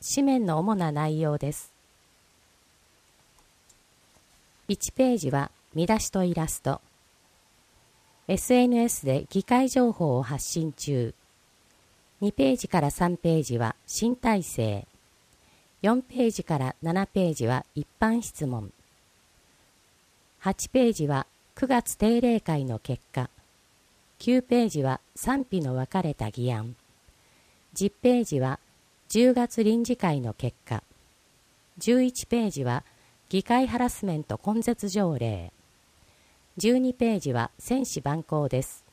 紙面の主な内容です。1ページは見出しとイラスト。SNS で議会情報を発信中。2ページから3ページは新体制。4ページから7ページは一般質問。8ページは9月定例会の結果。9ページは賛否の分かれた議案。10ページは10月臨時会の結果。11ページは議会ハラスメント根絶条例。12ページは専紙蛮行です。